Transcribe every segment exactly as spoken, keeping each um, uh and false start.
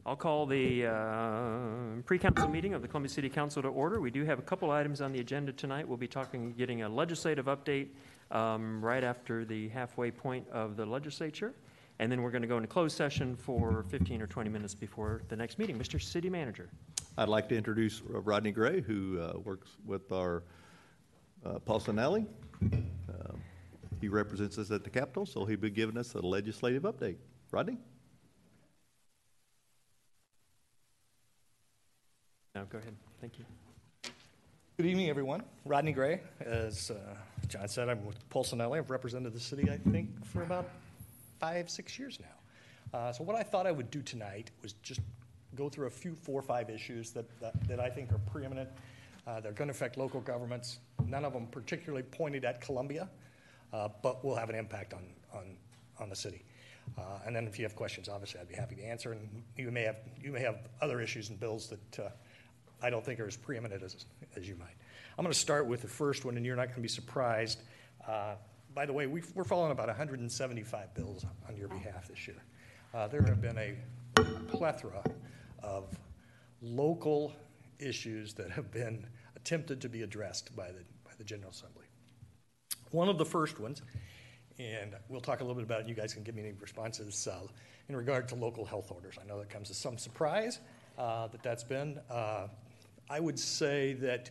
I'll call the uh, pre-council meeting of the Columbia City Council to order. We do have a couple items on the agenda tonight. We'll be talking, getting a legislative update um, right after the halfway point of the legislature. And then we're going to go into closed session for fifteen or twenty minutes before the next meeting. Mister City Manager. I'd like to introduce Rodney Gray, who uh, works with our uh, Paulson Alley. Uh, he represents us at the Capitol, so he'll be giving us a legislative update. Rodney? No, go ahead. Thank you. Good evening, everyone. Rodney Gray. As uh, John said, I'm with Polsonelli. I've represented the city, I think, for about five, six years now. Uh, so what I thought I would do tonight was just go through a few four or five issues that, that, that I think are preeminent. Uh, they're going to affect local governments. None of them particularly pointed at Columbia, uh, but will have an impact on, on, on the city. Uh, and then if you have questions, obviously, I'd be happy to answer. And you may have, you may have other issues and bills that uh, I don't think are as preeminent as, as you might. I'm going to start with the first one, and you're not going to be surprised. Uh, by the way, we've, we're following about one hundred seventy-five bills on your behalf this year. Uh, there have been a plethora of local issues that have been attempted to be addressed by the, by the General Assembly. One of the first ones, and we'll talk a little bit about it, you guys can give me any responses, uh, in regard to local health orders. I know that comes as some surprise uh, that that's been. Uh, I would say that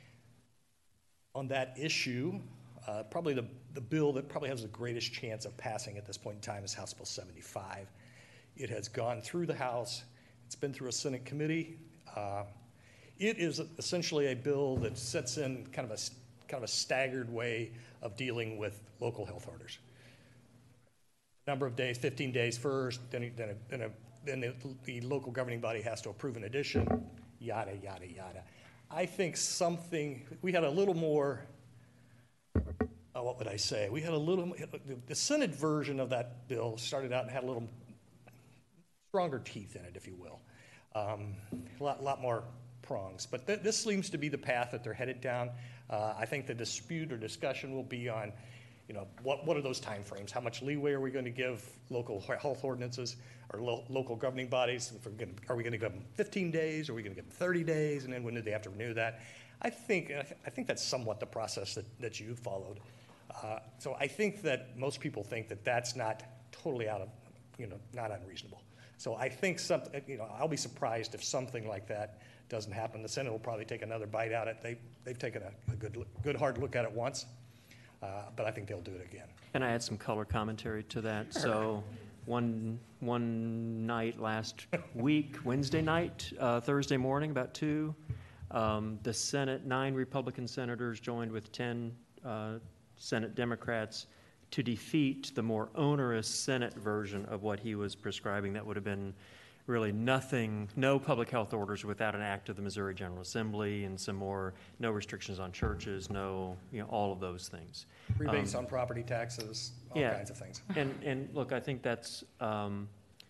on that issue, uh, probably the, the bill that probably has the greatest chance of passing at this point in time is House Bill seventy-five. It has gone through the House. It's been through a Senate committee. Uh, it is essentially a bill that sets in kind of a kind of a staggered way of dealing with local health orders. Number of days, fifteen days first, then then a, then, a, then the, the local governing body has to approve an addition. Yada, yada, yada. I think something, we had a little more, oh, what would I say? We had a little, the Senate version of that bill started out and had a little stronger teeth in it, if you will. Um, a lot, lot more prongs. But th this seems to be the path that they're headed down. Uh, I think the dispute or discussion will be on, you know, what, what are those time frames? How much leeway are we going to give local health ordinances or lo local governing bodies? If we're gonna, are we going to give them fifteen days? Or are we going to give them thirty days? And then when do they have to renew that? I think, I think that's somewhat the process that, that you followed. Uh, so I think that most people think that that's not totally out of, you know, not unreasonable. So I think something, you know, I'll be surprised if something like that doesn't happen. The Senate will probably take another bite at it. They, they've taken a, a good, good hard look at it once. Uh, but I think they'll do it again. Can I add some color commentary to that? So one, one night last week, Wednesday night, uh, Thursday morning, about two, um, the Senate, nine Republican senators joined with ten uh, Senate Democrats to defeat the more onerous Senate version of what he was prescribing. That would have been really nothing, no public health orders without an act of the Missouri General Assembly and some more, no restrictions on churches, no, you know, all of those things. Rebates um, on property taxes, all yeah, kinds of things. And, and look, I think that's, um,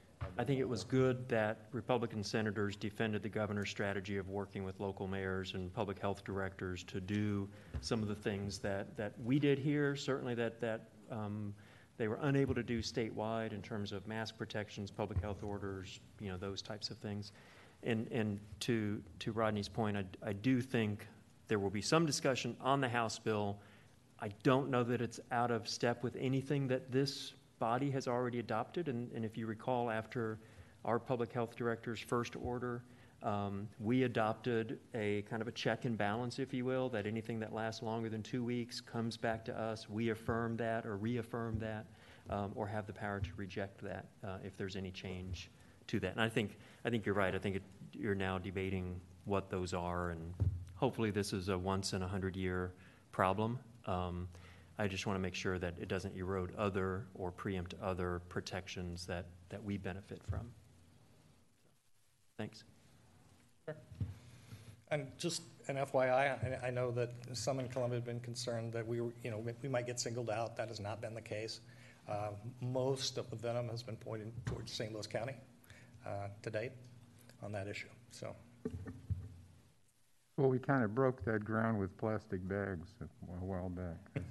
I think it was good that Republican senators defended the governor's strategy of working with local mayors and public health directors to do some of the things that, that we did here, certainly that, that um, they were unable to do statewide in terms of mask protections, public health orders, you know, those types of things. And, and to, to Rodney's point, I, I do think there will be some discussion on the House bill. I don't know that it's out of step with anything that this body has already adopted. And, and if you recall, after our public health director's first order, Um, we adopted a kind of a check and balance, if you will, that anything that lasts longer than two weeks comes back to us. We affirm that or reaffirm that um, or have the power to reject that uh, if there's any change to that. And I think, I think you're right. I think it, you're now debating what those are, and hopefully this is a once in a hundred year problem. Um, I just want to make sure that it doesn't erode other or preempt other protections that, that we benefit from. Thanks. And just an F Y I, I, I know that some in Columbia have been concerned that we, were, you know, we might get singled out. That has not been the case. Uh, most of the venom has been pointed towards Saint Louis County uh, to date on that issue. So, well, we kind of broke that ground with plastic bags a while back.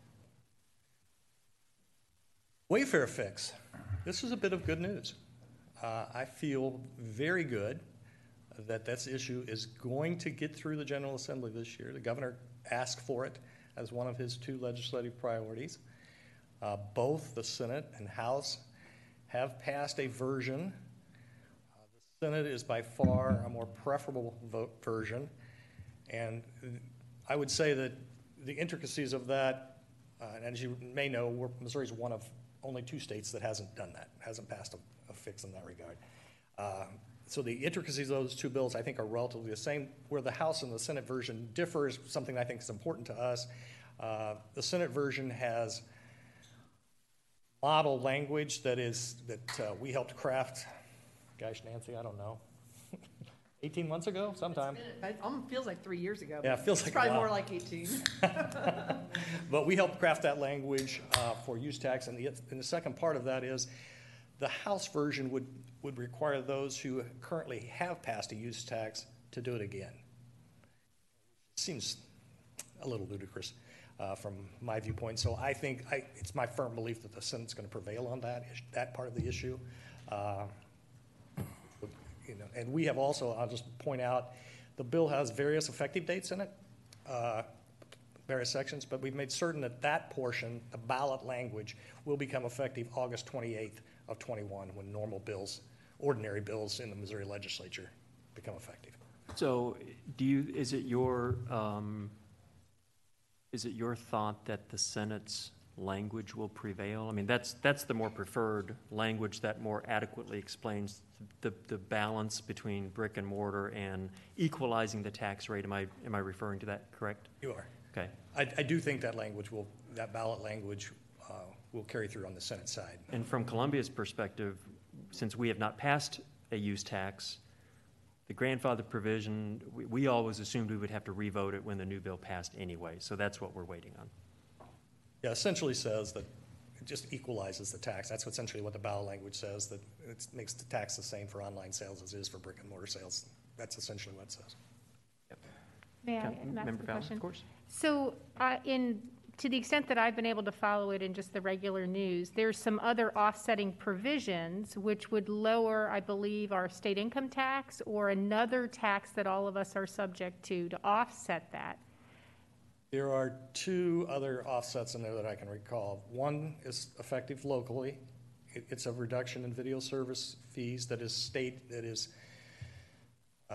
Wayfair fix. This is a bit of good news. uh, I feel very good that this issue is going to get through the General Assembly this year. The governor asked for it as one of his two legislative priorities. Uh, both the Senate and House have passed a version. Uh, the Senate is by far a more preferable vote version. And I would say that the intricacies of that, uh, and as you may know, we're, Missouri is one of only two states that hasn't done that, hasn't passed a, a fix in that regard. Uh, so the intricacies of those two bills, I think, are relatively the same. Where the House and the Senate version differs, something I think is important to us. Uh, the Senate version has model language that is that uh, we helped craft. Gosh, Nancy, I don't know, eighteen months ago, sometime. It almost feels like three years ago. Yeah, it feels It's like a probably while. more like eighteen. But we helped craft that language uh, for use tax, and the, and the second part of that is the House version would, would require those who currently have passed a use tax to do it again. Seems a little ludicrous uh, from my viewpoint. So I think I, it's my firm belief that the Senate's going to prevail on that is- that part of the issue. Uh, you know, and we have also, I'll just point out, the bill has various effective dates in it, uh, various sections, but we've made certain that that portion, the ballot language, will become effective August twenty-eighth of twenty-one, when normal bills, ordinary bills in the Missouri legislature become effective. So do you, is it your, um, is it your thought that the Senate's language will prevail? I mean, that's, that's the more preferred language that more adequately explains the, the balance between brick and mortar and equalizing the tax rate. Am I, am I referring to that correct? You are. Okay. I, I do think that language will, that ballot language uh, will carry through on the Senate side. And from Columbia's perspective, since we have not passed a use tax, the grandfather provision, we, we always assumed we would have to revote it when the new bill passed anyway. So that's what we're waiting on. Yeah, essentially says that it just equalizes the tax. That's essentially what the ballot language says, that it makes the tax the same for online sales as it is for brick and mortar sales. That's essentially what it says. May I Okay, ask Member a Fallon, question? of course. So, uh, in, to the extent that I've been able to follow it in just the regular news, there's some other offsetting provisions which would lower, I believe, our state income tax or another tax that all of us are subject to to offset that. There are two other offsets in there that I can recall. One is effective locally. It, it's a reduction in video service fees that is state, that is uh,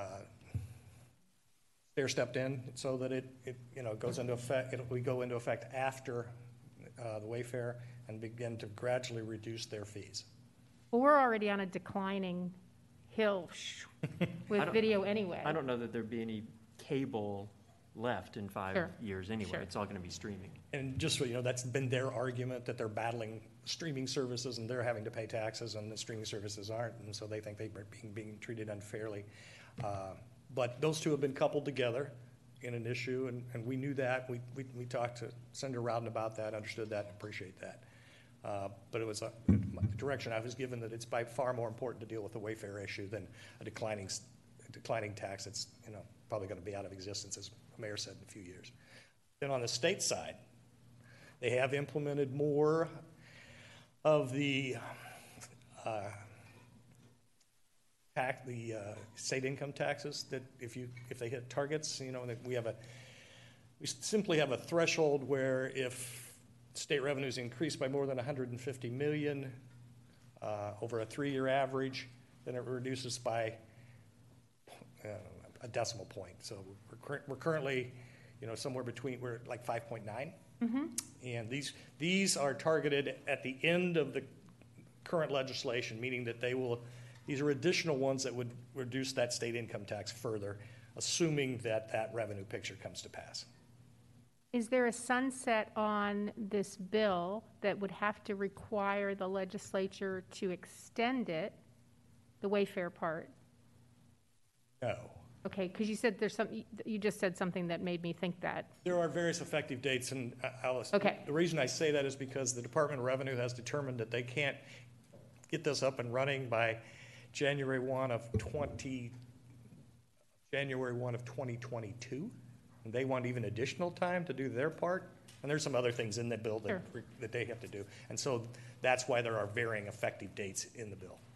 stair stepped in so that it, it you know, goes into effect, it, we go into effect after uh, the Wayfair and begin to gradually reduce their fees. Well, we're already on a declining hill I with don't- video anyway. I don't know that there'd be any cable left in five Sure. years anyway. Sure. It's all going to be streaming. And just so you know, that's been their argument, that they're battling streaming services and they're having to pay taxes and the streaming services aren't, and so they think they're being, being treated unfairly. Uh, but those two have been coupled together in an issue, and, and we knew that. We, we, we talked to Senator Rowden about that, understood that, and appreciate that. Uh, but it was a, the direction I was given that it's by far more important to deal with the Wayfair issue than a declining, a declining tax that's, you know, probably going to be out of existence, as the mayor said, in a few years. Then on the state side, they have implemented more of the uh, tax, the uh, state income taxes that if you if they hit targets, you know, that we have a we simply have a threshold where if state revenues increase by more than one hundred fifty million uh, over a three-year average, then it reduces by uh, a decimal point. So we're, cur- we're currently, you know, somewhere between, we're at like five point nine. Mm-hmm. And these, these are targeted at the end of the current legislation, meaning that they will, these are additional ones that would reduce that state income tax further, assuming that that revenue picture comes to pass. Is there a sunset on this bill that would have to require the legislature to extend it, the Wayfair part? No. Okay, because you said there's some, you just said something that made me think that. There are various effective dates, and uh, Alice, Okay. the reason I say that is because the Department of Revenue has determined that they can't get this up and running by January first of twenty, January first of twenty twenty-two. And they want even additional time to do their part. And there's some other things in the bill that, Sure. that they have to do. And so that's why there are varying effective dates in the bill.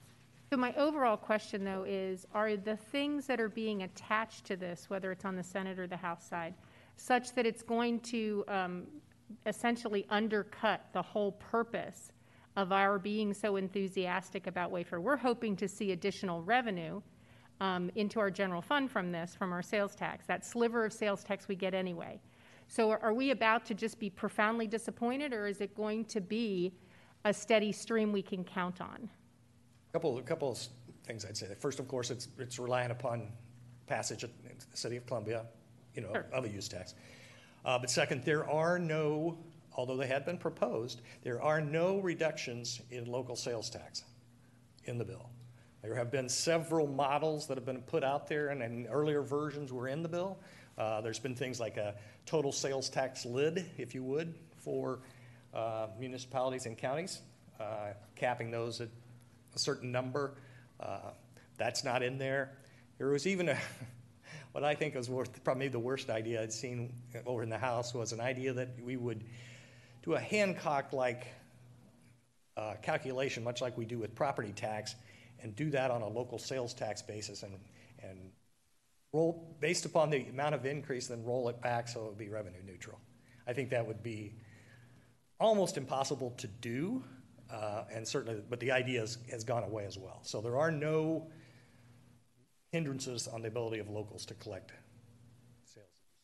So my overall question, though, is, are the things that are being attached to this, whether it's on the Senate or the House side, such that it's going to um, essentially undercut the whole purpose of our being so enthusiastic about Wayfair? We're hoping to see additional revenue um, into our general fund from this, from our sales tax, that sliver of sales tax we get anyway. So are, are we about to just be profoundly disappointed, or is it going to be a steady stream we can count on? Couple, a couple of things I'd say. First, of course, it's, it's relying upon passage of the City of Columbia, you know, Sure. of a use tax. Uh, but second, there are no, although they had been proposed, there are no reductions in local sales tax in the bill. There have been several models that have been put out there, and, and earlier versions were in the bill. Uh, there's been things like a total sales tax lid, if you would, for uh, municipalities and counties, uh, capping those at a certain number. Uh, that's not in there. There was even a, what I think was worth, probably the worst idea I'd seen over in the House was an idea that we would do a Hancock-like uh, calculation, much like we do with property tax, and do that on a local sales tax basis and, and roll, based upon the amount of increase, then roll it back so it would be revenue neutral. I think that would be almost impossible to do. Uh, and certainly, but the idea has, has gone away as well. So there are no hindrances on the ability of locals to collect sales.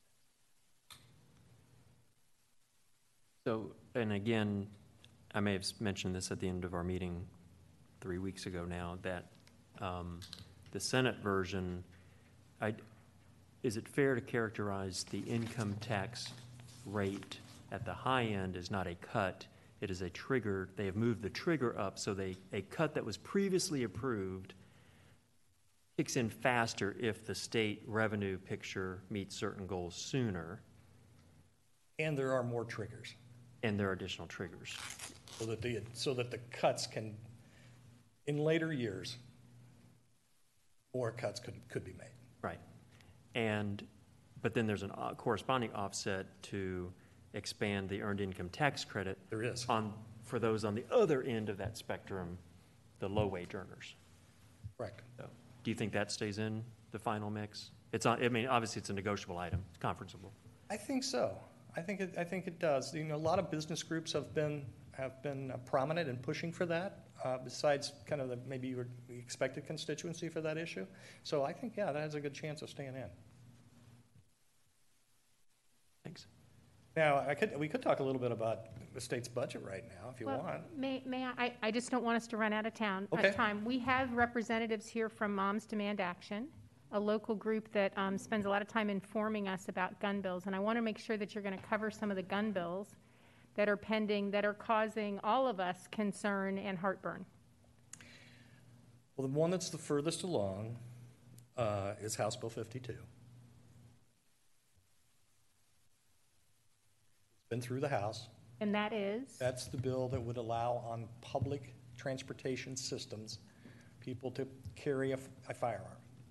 So, and again, I may have mentioned this at the end of our meeting three weeks ago now, that um, the Senate version, I, is it fair to characterize the income tax rate at the high end as not a cut? It is a trigger. They have moved the trigger up, so they, a cut that was previously approved kicks in faster if the state revenue picture meets certain goals sooner, And there are more triggers, and there are additional triggers. so that the so that the cuts can, in later years, more cuts could could be made. Right. And, but then there's a uh, corresponding offset to expand the earned income tax credit. There is. On, for those on the other end of that spectrum, the low-wage earners. Correct. So, do you think that stays in the final mix? It's on, I mean, obviously, it's a negotiable item, it's conferenceable. I think so. I think it, I think it does. You know, a lot of business groups have been have been uh, prominent in pushing for that. Uh, besides, kind of the maybe your expected constituency for that issue. So I think yeah, that has a good chance of staying in. Thanks. Now, I could we could talk a little bit about the state's budget right now, if you Well, want. May, may I, I- I just don't want us to run out of town, uh, Okay. time. We have representatives here from Moms Demand Action, a local group that um, spends a lot of time informing us about gun bills. And I want to make sure that you're going to cover some of the gun bills that are pending, that are causing all of us concern and heartburn. Well, the one that's the furthest along uh, is House Bill fifty-two. It's been through the House. And that is? That's the bill that would allow on public transportation systems people to carry a, a firearm.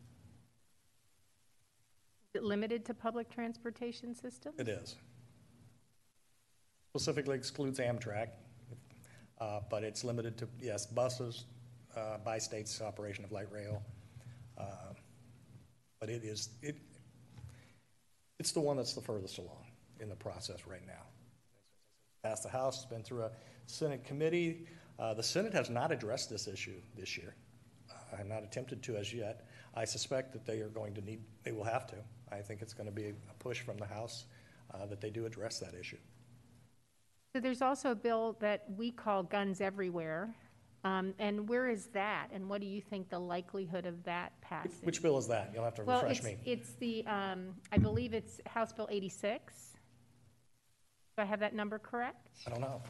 Is it limited to public transportation systems? It is. Specifically excludes Amtrak, uh, but it's limited to, yes, buses, uh, by state's operation of light rail. Uh, but it is, it, it's the one that's the furthest along in the process right now. Passed the House, it's been through a Senate committee. Uh, the Senate has not addressed this issue this year. Uh, have not attempted to as yet. I suspect that they are going to need, they will have to. I think it's going to be a push from the House uh, that they do address that issue. So there's also a bill that we call Guns Everywhere. Um, and where is that? And what do you think the likelihood of that passing? Which bill is that? You'll have to Well, refresh it's, me. it's the, um, I believe it's House Bill eighty-six. Do I have that number correct? I don't know.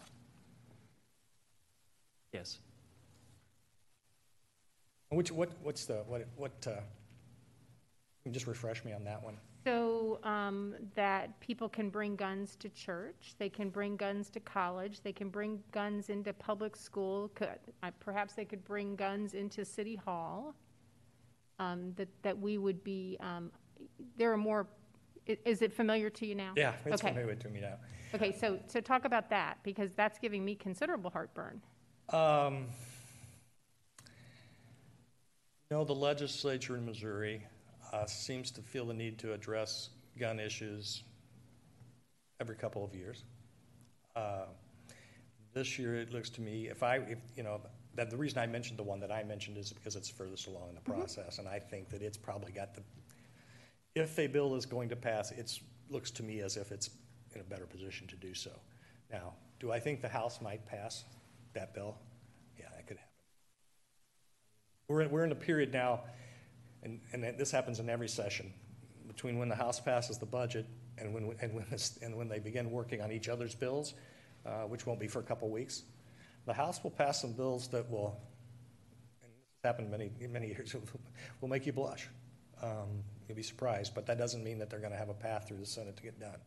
Yes. Which, what, what's the, what, what, uh, can you just refresh me on that one? So um, that people can bring guns to church, they can bring guns to college, they can bring guns into public school, could, uh, perhaps they could bring guns into City Hall, um, that, that we would be, um, there are more, i- is it familiar to you now? Yeah, it's Okay. familiar to me now. Okay, so, so talk about that, because that's giving me considerable heartburn. Um, No, the legislature in Missouri uh, seems to feel the need to address gun issues every couple of years. Uh, This year, it looks to me, if I, if, you know, that the reason I mentioned the one that I mentioned is because it's furthest along in the process, and I think that it's probably got the, if a bill is going to pass, it's, looks to me as if it's in a better position to do so. Now, do I think the House might pass that bill? Yeah, that could happen. We're in, we're in a period now, and, and this happens in every session, between when the House passes the budget and when, and when, this, and when they begin working on each other's bills, uh, which won't be for a couple weeks. The House will pass some bills that will, and this has happened many, many years, will make you blush. Um, you'll be surprised, but that doesn't mean that they're going to have a path through the Senate to get done.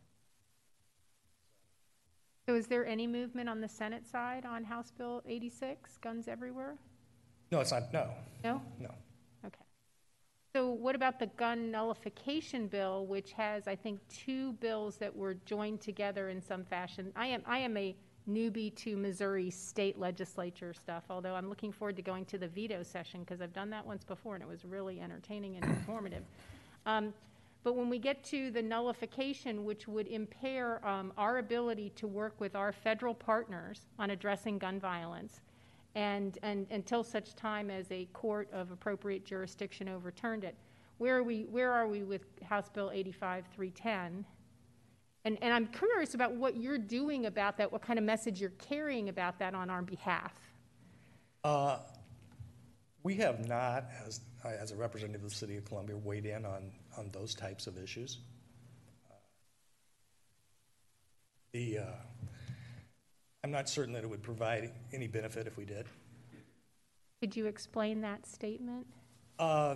So is there any movement on the Senate side on House Bill eighty-six, guns everywhere? No, it's not, no, No? no. Okay. So what about the gun nullification bill, which has, I think, two bills that were joined together in some fashion? I am, I am a newbie to Missouri state legislature stuff, although I'm looking forward to going to the veto session because I've done that once before and it was really entertaining and informative. Um, but when we get to the nullification, which would impair um, our ability to work with our federal partners on addressing gun violence, and, and until such time as a court of appropriate jurisdiction overturned it, where are we, where are we with House Bill eighty-five three ten? And, and I'm curious about what you're doing about that, what kind of message you're carrying about that on our behalf. Uh, we have not, as, as a representative of the City of Columbia, weighed in on, on those types of issues. Uh, the, uh, I'm not certain that it would provide any benefit if we did. Could you explain that statement? Uh,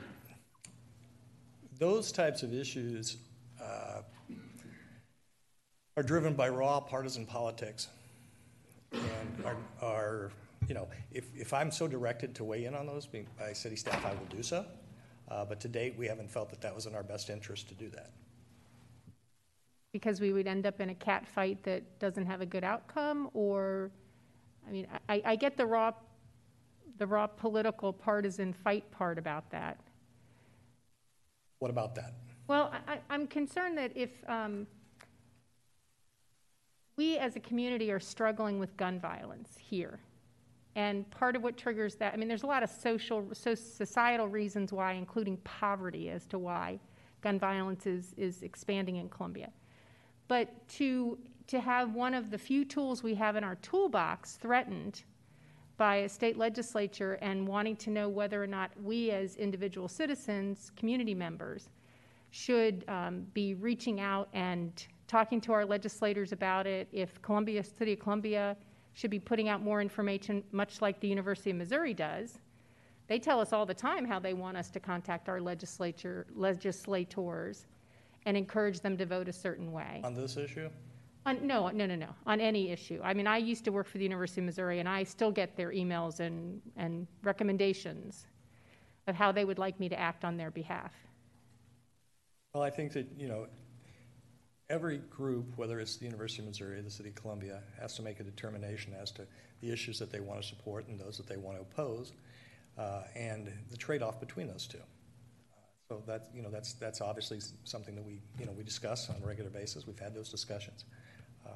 those types of issues uh, are driven by raw partisan politics, and are, are you know, if, if I'm so directed to weigh in on those by city staff, I will do so. Uh, but to date, we haven't felt that that was in our best interest to do that. Because we would end up in a cat fight that doesn't have a good outcome, or, I mean, I, I get the raw, the raw political partisan fight part about that. What about that? Well, I, I'm concerned that if um, we as a community are struggling with gun violence here, and part of what triggers that, I mean, there's a lot of social, so societal reasons why, including poverty, as to why gun violence is, is expanding in Columbia. But to, to have one of the few tools we have in our toolbox threatened by a state legislature and wanting to know whether or not we as individual citizens, community members, should um, be reaching out and talking to our legislators about it, if Columbia, City of Columbia should be putting out more information, much like the University of Missouri does. They tell us all the time how they want us to contact our legislature, legislators and encourage them to vote a certain way. On this issue? On, no, no, no, no, on any issue. I mean, I used to work for the University of Missouri, and I still get their emails and, and recommendations of how they would like me to act on their behalf. Well, I think that, you know, every group, whether it's the University of Missouri or the City of Columbia, has to make a determination as to the issues that they want to support and those that they want to oppose, uh, and the trade-off between those two. Uh, so that, you know, that's that's obviously something that we, you know, we discuss on a regular basis. We've had those discussions. Uh,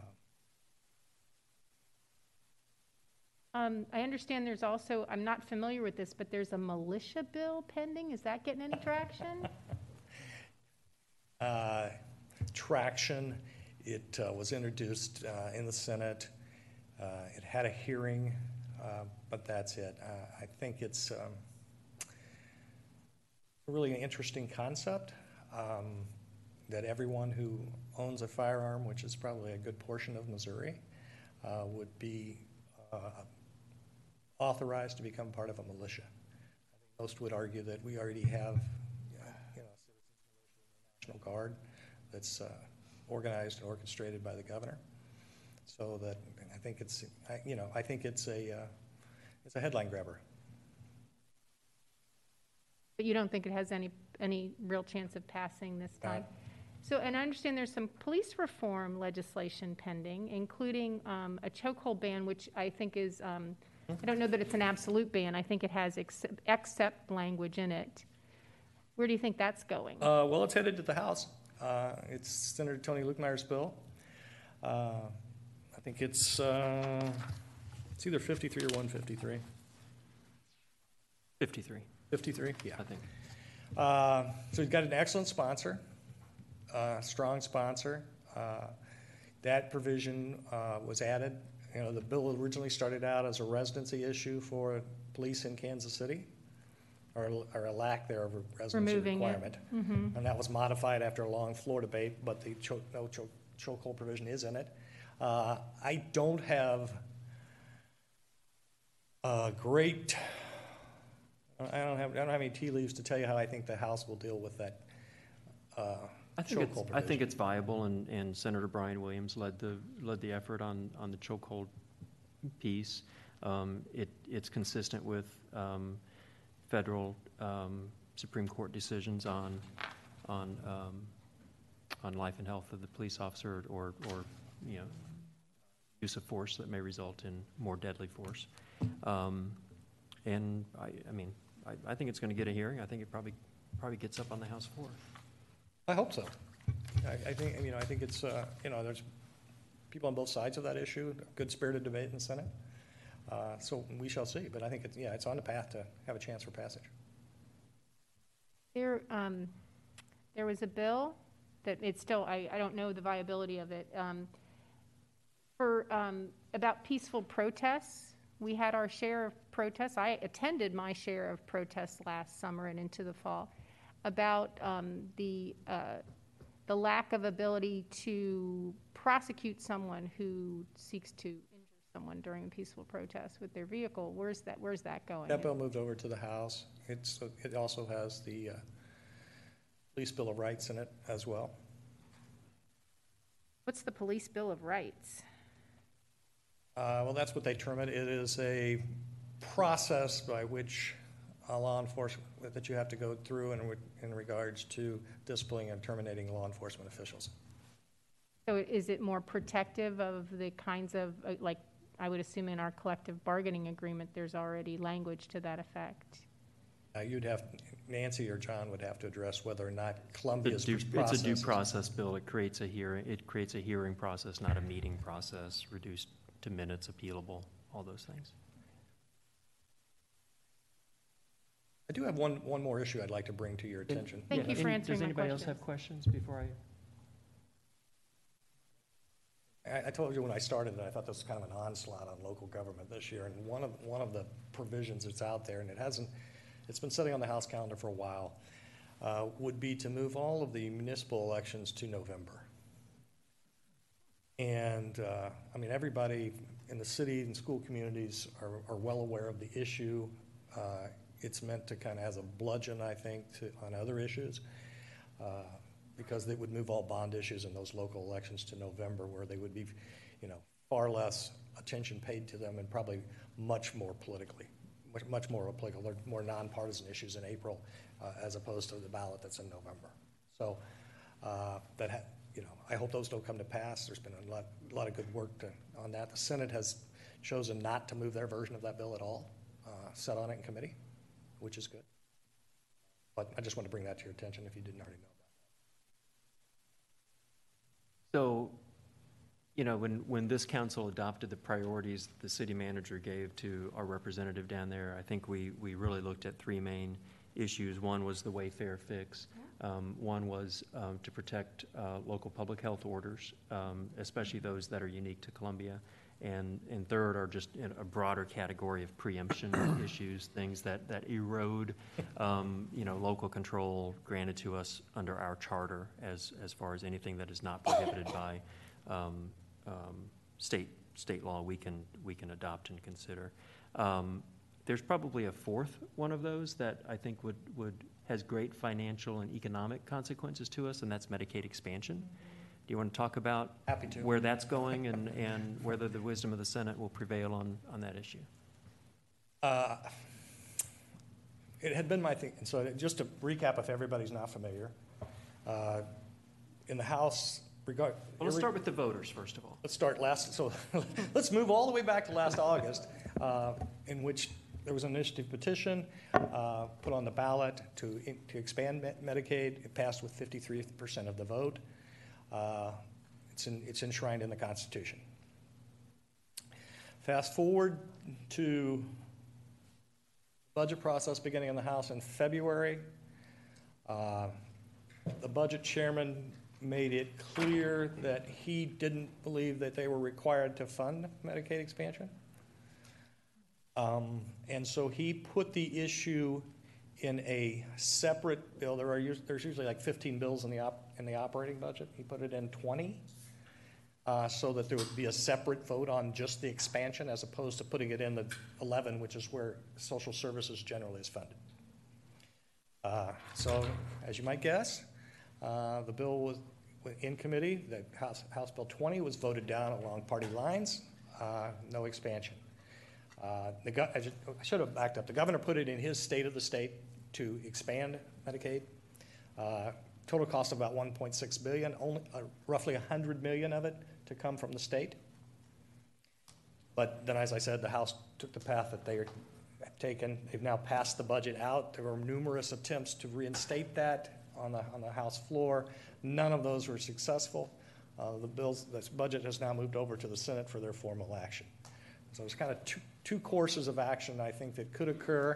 Um, I understand there's also, I'm not familiar with this, but there's a militia bill pending. Is that getting any traction? uh, traction. It uh, was introduced uh, in the Senate. Uh, it had a hearing, uh, but that's it. Uh, I think it's um, really an interesting concept um, that everyone who owns a firearm, which is probably a good portion of Missouri, uh, would be uh, authorized to become part of a militia. I think most would argue that we already have, uh, you know, National Guard that's uh, organized and orchestrated by the governor. So that I think it's, I, you know, I think it's a, uh, it's a headline grabber. But you don't think it has any, any real chance of passing this time? Uh, So, and I understand there's some police reform legislation pending, including um, a chokehold ban, which I think is um, I don't know that it's an absolute ban. I think it has except, except language in it. Where do you think that's going? Uh, well, it's headed to the House. Uh, it's Senator Tony Lukemeyer's bill. Uh, I think it's, uh, it's either fifty-three or one fifty-three. fifty-three, fifty-three, yeah. I think. Uh, so he's got an excellent sponsor, uh, strong sponsor. Uh, that provision uh, was added. You know, the bill originally started out as a residency issue for police in Kansas City, or, or a lack there of a residency Removing it. requirement. And that was modified after a long floor debate, but the cho- no cho- chokehold provision is in it. Uh, I don't have a great, I don't have, I don't have any tea leaves to tell you how I think the House will deal with that uh, I think it's, chokehold I think provision. it's viable, and, and Senator Brian Williams led the, led the effort on, on the chokehold piece. Um, it, it's consistent with um, federal um, Supreme Court decisions on, on, um, on life and health of the police officer, or, or, you know, use of force that may result in more deadly force. Um, and I, I mean, I, I think it's going to get a hearing. I think it probably, probably gets up on the House floor. I hope so. I, I think, you know, I think it's, uh, you know, there's people on both sides of that issue, good spirited debate in the Senate. Uh, so we shall see, but I think it's, yeah, it's on the path to have a chance for passage. There, um, there was a bill that it's still, I, I don't know the viability of it, um, for, um, about peaceful protests. We had our share of protests. I attended my share of protests last summer and into the fall about, um, the, uh, the lack of ability to prosecute someone who seeks to injure someone during a peaceful protest with their vehicle. Where's that, where's that going? That bill moved over to the House. It's, it also has the uh, Police Bill of Rights in it as well. What's the Police Bill of Rights? Uh, well, that's what they term it. It is a process by which a law enforcement, that you have to go through in, in regards to disciplining and terminating law enforcement officials. So is it more protective of the kinds of, uh, like, I would assume in our collective bargaining agreement, there's already language to that effect? Uh, you'd have, Nancy or John would have to address whether or not The Columbia's due- process. It's a due is- process bill. It creates a hearing, it creates a hearing process, not a meeting process, reduced to minutes, appealable, all those things. I do have one, one more issue I'd like to bring to your attention. Thank you for Any- answering my Does anybody else questions. have questions before I? I, I told you when I started that I thought this was kind of an onslaught on local government this year, and one of, one of the provisions that's out there, and it hasn't, it's been sitting on the House calendar for a while, uh, would be to move all of the municipal elections to November. And, uh, I mean, everybody in the city and school communities are, are well aware of the issue. Uh, it's meant to kind of as a bludgeon, I think, to, on other issues. Uh, because they would move all bond issues in those local elections to November, where they would be, you know, far less attention paid to them and probably much more politically, much, much more political, they're more nonpartisan issues in April uh, as opposed to the ballot that's in November. So uh, that, ha- you know, I hope those don't come to pass. There's been a lot, a lot of good work to, on that. The Senate has chosen not to move their version of that bill at all, uh, set on it in committee, which is good. But I just want to bring that to your attention if you didn't already know. So, you know, when, when this council adopted the priorities the city manager gave to our representative down there, I think we, we really looked at three main issues. One was the Wayfair fix. Um, one was um, to protect uh, local public health orders, um, especially those that are unique to Columbia. And, and third are just in a broader category of preemption issues, things that, that erode, um, you know, local control granted to us under our charter as, as far as anything that is not prohibited by um, um, state, state law we can, we can adopt and consider. Um, there's probably a fourth one of those that I think would, would, has great financial and economic consequences to us, and that's Medicaid expansion. Do you want to talk about Happy to. where that's going and, and whether the wisdom of the Senate will prevail on, on that issue? Uh, It had been my thing, and so just to recap if everybody's not familiar, uh, in the House, regard. Well, let's start with the voters, first of all. Let's start last, so let's move all the way back to last August. Uh, in which there was an initiative petition uh, put on the ballot to, to expand Medicaid. It passed with fifty-three percent of the vote. Uh, it's, in, it's enshrined in the Constitution. Fast forward to budget process beginning in the House in February. Uh, the budget chairman made it clear that he didn't believe that they were required to fund Medicaid expansion. Um, and so he put the issue in a separate bill. There are us- there's usually like fifteen bills in the op- in the operating budget. He put it in twenty, uh, so that there would be a separate vote on just the expansion as opposed to putting it in the eleven, which is where social services generally is funded. Uh, so, as you might guess, uh, the bill was in committee. The House, House Bill twenty was voted down along party lines. Uh, no expansion. Uh, the go- I, just, I should have backed up. The governor put it in his state of the state to expand Medicaid. Uh, total cost of about one point six billion dollars, only uh, roughly one hundred million dollars of it to come from the state. But then, as I said, the House took the path that they are taken. They've now passed the budget out. There were numerous attempts to reinstate that on the on the House floor. None of those were successful. Uh, the bills, this budget has now moved over to the Senate for their formal action. So there's kind of two, two courses of action, I think, that could occur.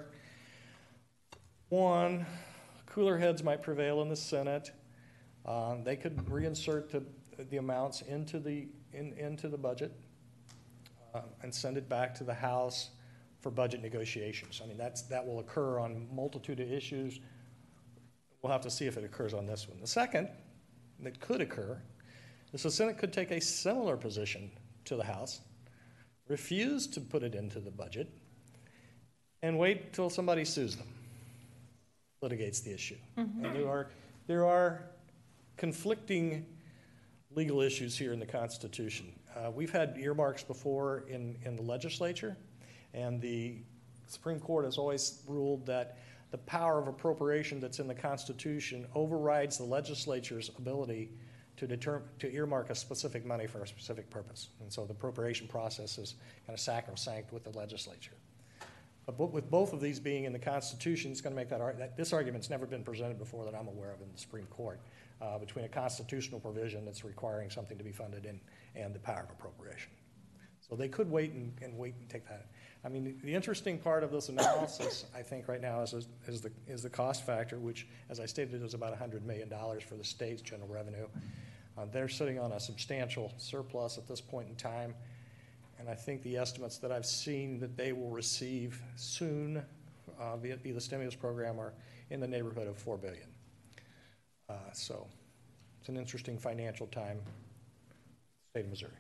One, cooler heads might prevail in the Senate. Um, they could reinsert the, the amounts into the, in, into the budget uh, and send it back to the House for budget negotiations. I mean, that's, that will occur on a multitude of issues. We'll have to see if it occurs on this one. The second that could occur is the Senate could take a similar position to the House, refuse to put it into the budget, and wait till somebody sues them, litigates the issue. Mm-hmm. And there are, there are conflicting legal issues here in the Constitution. Uh, we've had earmarks before in, in the legislature, and the Supreme Court has always ruled that the power of appropriation that's in the Constitution overrides the legislature's ability to determine, to earmark a specific money for a specific purpose. And so the appropriation process is kind of sacrosanct with the legislature. But with both of these being in the Constitution, it's going to make that, that this argument's never been presented before that I'm aware of in the Supreme Court, uh, between a constitutional provision that's requiring something to be funded in and the power of appropriation. So they could wait and, and wait and take that. I mean, the interesting part of this analysis, I think, right now is, is, the, is the cost factor, which, as I stated, is about one hundred million dollars for the state's general revenue. Uh, they're sitting on a substantial surplus at this point in time, and I think the estimates that I've seen that they will receive soon uh, via, via the stimulus program are in the neighborhood of four billion dollars. Uh, so it's an interesting financial time, state of Missouri.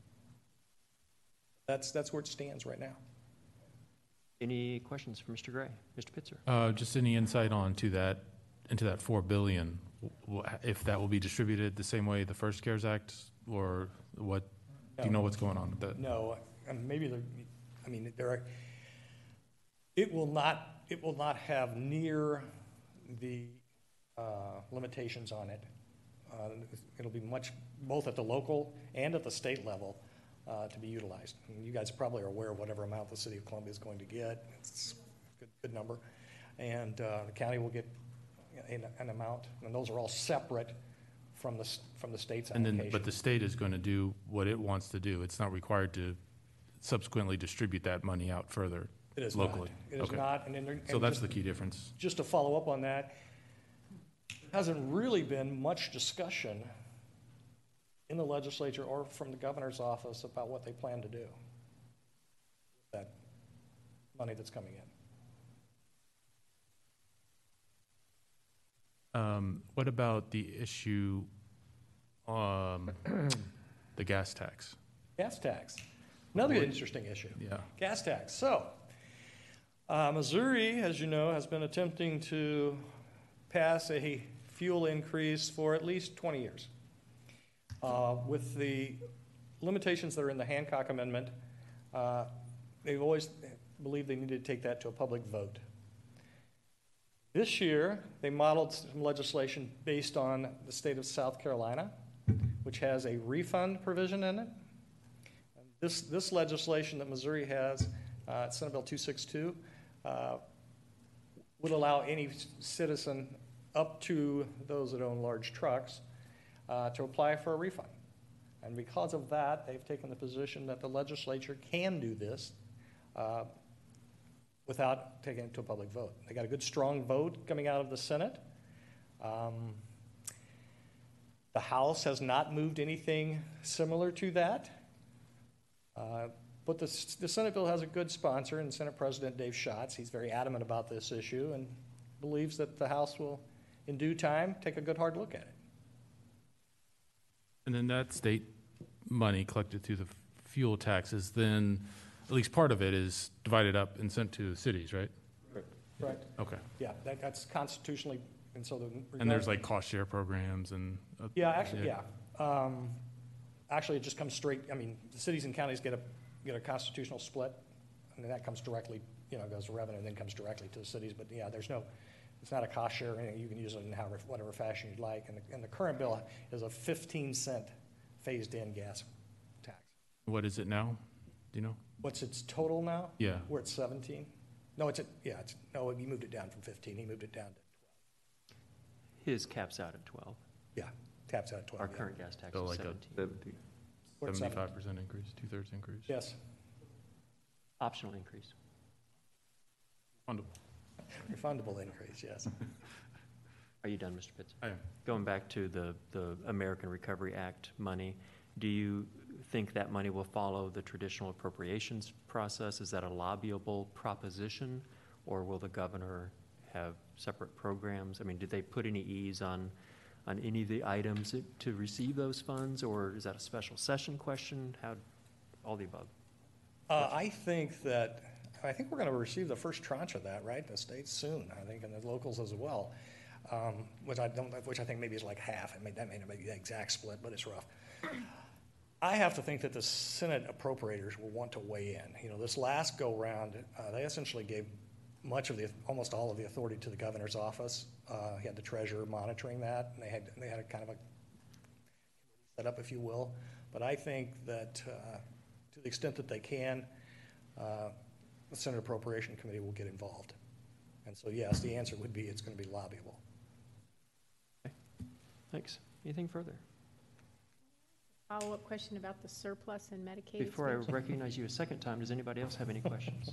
That's, that's where it stands right now. Any questions for Mister Gray? Mister Pitzer? Uh, just any insight on to that, into that four billion, w- w- if that will be distributed the same way the first CARES Act, or what, do you know what's going on with that? No, and maybe there, I mean, there are, it will not, it will not have near the uh, limitations on it. Uh, it'll be much, both at the local and at the state level, Uh, to be utilized. And you guys probably are aware of whatever amount the City of Columbia is going to get. It's a good, good number. And uh, the county will get an, an amount, and those are all separate from the, from the state's And allocation. then, but the state is going to do what it wants to do. It's not required to subsequently distribute that money out further It is locally. not. It is Okay. not. And, and, and So that's just, the key difference. just to follow up on that, there hasn't really been much discussion in the legislature or from the governor's office about what they plan to do with that money that's coming in. Um, what about the issue, um, the gas tax? Gas tax, another interesting issue. Yeah. Gas tax. So, uh, Missouri, as you know, has been attempting to pass a fuel increase for at least twenty years. Uh, with the limitations that are in the Hancock Amendment, uh, they've always believed they needed to take that to a public vote. This year, they modeled some legislation based on the state of South Carolina, which has a refund provision in it. This, this legislation that Missouri has uh, Senate Bill two sixty-two, uh, would allow any citizen up to those that own large trucks uh, to apply for a refund. And because of that, they've taken the position that the legislature can do this uh, without taking it to a public vote. They got a good, strong vote coming out of the Senate. Um, the House has not moved anything similar to that. Uh, but the, the Senate bill has a good sponsor in Senate President Dave Schatz. He's very adamant about this issue and believes that the House will, in due time, take a good hard look at it. And then that state money collected through the fuel taxes, then at least part of it is divided up and sent to the cities, right? Correct. Okay. Yeah, that, that's constitutionally, and so the. And there's like cost share programs and. uh, Yeah, actually, yeah. Um, Actually, it just comes straight, I mean, the cities and counties get a, get a constitutional split, and then that comes directly, you know, goes to revenue, and then comes directly to the cities. But yeah, there's no, it's not a cost share, or anything. You can use it in however, whatever fashion you'd like. And the, and the current bill is a fifteen cent phased-in gas tax. What is it now? Do you know? What's its total now? Yeah. We're at seventeen? No, it's at, yeah, it's, no, he moved it down from fifteen. He moved it down to, His cap's out at twelve. yeah, taps out at twelve. Our yeah. current gas tax So is like a- seventeen. Seventeen. We're at Seventy-five percent increase, two-thirds increase? Yes. Optional increase. Wonderful. Refundable increase, yes. Are you done, Mister Pitts? I am. Going back to the, the American Recovery Act money, do you think that money will follow the traditional appropriations process? Is that a lobbyable proposition, or will the governor have separate programs? I mean, did they put any ease on, on any of the items to receive those funds, or is that a special session question? How, all the above? Uh, I think that, I think we're going to receive the first tranche of that, right? The states soon, I think, and the locals as well, um, which I don't, which I think maybe is like half. I mean, that may not be the exact split, but it's rough. I have to think that the Senate appropriators will want to weigh in. You know, this last go-round, uh, they essentially gave much of the, almost all of the authority to the governor's office. Uh, he had the treasurer monitoring that, and they had, they had a kind of a set up, if you will. But I think that uh, to the extent that they can, uh, the Senate Appropriation Committee will get involved. And so, yes, the answer would be it's going to be lobbyable. Thanks. Anything further? Follow-up question about the surplus and Medicaid Before I expansion? recognize you a second time, does anybody else have any questions?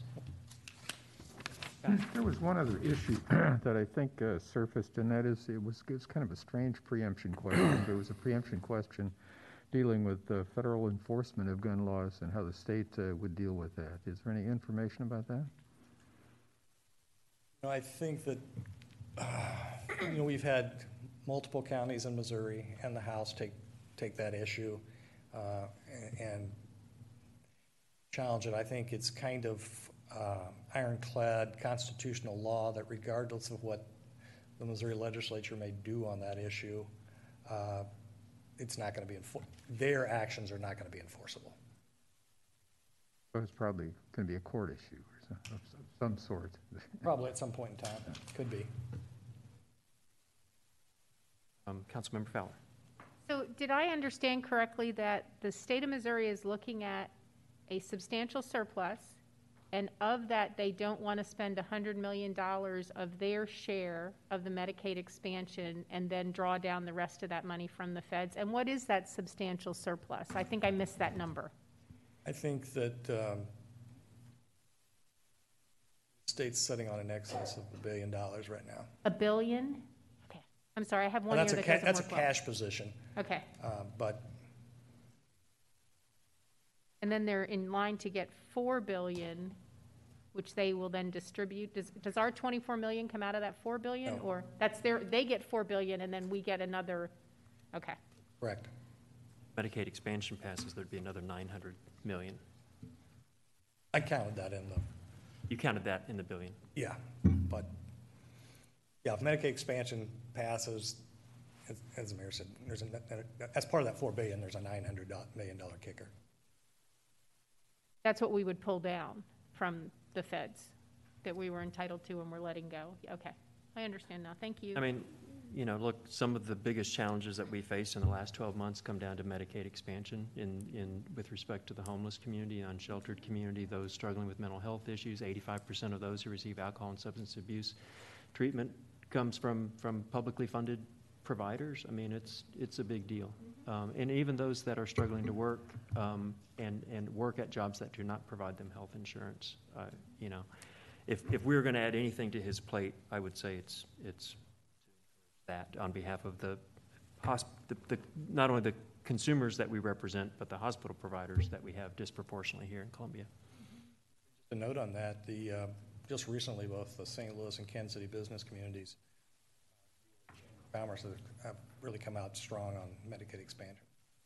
There was one other issue that I think uh, surfaced, and that is, it was, it was kind of a strange preemption question. There was a preemption question dealing with uh, federal enforcement of gun laws and how the state uh, would deal with that. Is there any information about that? You know, I think that, uh, you know, we've had multiple counties in Missouri and the House take, take that issue uh, and, and challenge it. I think it's kind of uh, ironclad constitutional law that regardless of what the Missouri legislature may do on that issue, uh, it's not going to be, enfor- their actions are not going to be enforceable. Well, it's probably going to be a court issue or some, of some sort. Probably at some point in time, could be. Um, Councilmember Fowler. So did I understand correctly that the state of Missouri is looking at a substantial surplus, and of that, they don't want to spend one hundred million dollars of their share of the Medicaid expansion and then draw down the rest of that money from the feds? And what is that substantial surplus? I think I missed that number. I think that um, the state's sitting on an excess of a billion dollars right now. A billion? Okay. I'm sorry, I have one And here that's a that ca- doesn't that's a work well. cash position, Okay. uh, but And then they're in line to get four billion, which they will then distribute. Does, does our twenty-four million come out of that four billion? No. Or that's their, they get four billion and then we get another, okay. correct. Medicaid expansion passes, there'd be another nine hundred million. I counted that in the, You counted that in the billion. yeah, but, yeah, if Medicaid expansion passes, as- as the mayor said, there's a, as part of that four billion, there's a nine hundred million dollar kicker. That's what we would pull down from the feds that we were entitled to and we're letting go. Okay, I understand now. Thank you. I mean, you know, look, some of the biggest challenges that we faced in the last twelve months come down to Medicaid expansion in, in, with respect to the homeless community, unsheltered community, those struggling with mental health issues. eighty-five percent of those who receive alcohol and substance abuse treatment comes from, from publicly funded providers. I mean, it's, it's a big deal. Um, and even those that are struggling to work, um, and, and work at jobs that do not provide them health insurance, uh, you know. If, if we were gonna add anything to his plate, I would say it's, it's that on behalf of the hosp, the, the, not only the consumers that we represent, but the hospital providers that we have disproportionately here in Columbia. To note on that, the, uh, just recently, both the Saint Louis and Kansas City business communities, Commerce have, have really come out strong on Medicaid expansion.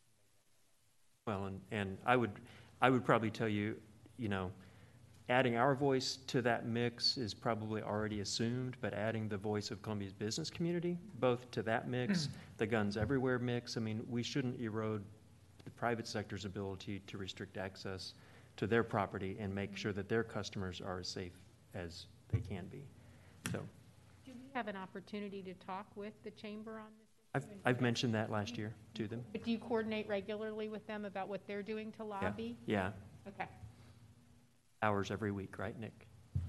Well, and, and I would, I would probably tell you, you know, adding our voice to that mix is probably already assumed, but adding the voice of Columbia's business community, both to that mix, the Guns Everywhere mix, I mean, we shouldn't erode the private sector's ability to restrict access to their property and make sure that their customers are as safe as they can be. So Do we have an opportunity to talk with the chamber on this? I've, I've mentioned that last year to them. But do you coordinate regularly with them about what they're doing to Yeah, lobby? yeah, Okay. hours every week, right, Nick?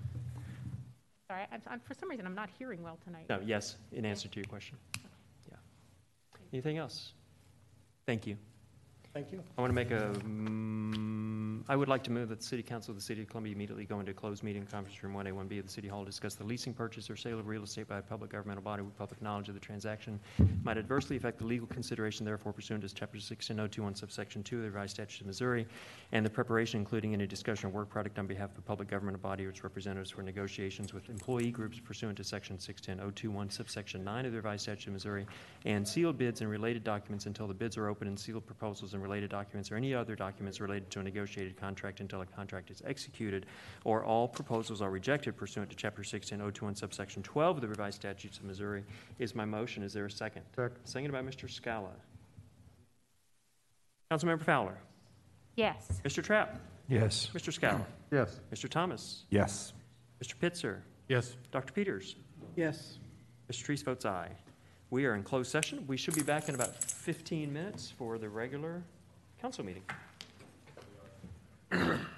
Sorry, I'm, I'm, for some reason, I'm not hearing well tonight. No, yes, in answer to your question. Yeah. Anything else? Thank you. Thank you. I want to make a, mm, I would like to move that the City Council of the City of Columbia immediately go into a closed meeting, conference room one A, one B of the City Hall, to discuss the leasing, purchase, or sale of real estate by a public governmental body with public knowledge of the transaction might adversely affect the legal consideration therefore pursuant to Chapter sixteen oh two one subsection two of the revised statutes of Missouri, and the preparation, including any discussion or work product on behalf of a public governmental body or its representatives for negotiations with employee groups pursuant to Section six ten oh two one subsection nine of the revised statute of Missouri, and sealed bids and related documents until the bids are open, and sealed proposals and related documents or any other documents related to a negotiated contract until a contract is executed, or all proposals are rejected pursuant to Chapter sixteen oh two one subsection twelve of the revised statutes of Missouri, is my motion. Is there a second? Second. Seconded by Mister Scala. Councilmember Fowler. Yes. Mister Trapp. Yes. Mister Scala. Yes. Mister Thomas. Yes. Mister Pitzer. Yes. Doctor Peters. Yes. Mister Treese votes aye. We are in closed session. We should be back in about fifteen minutes for the regular council meeting.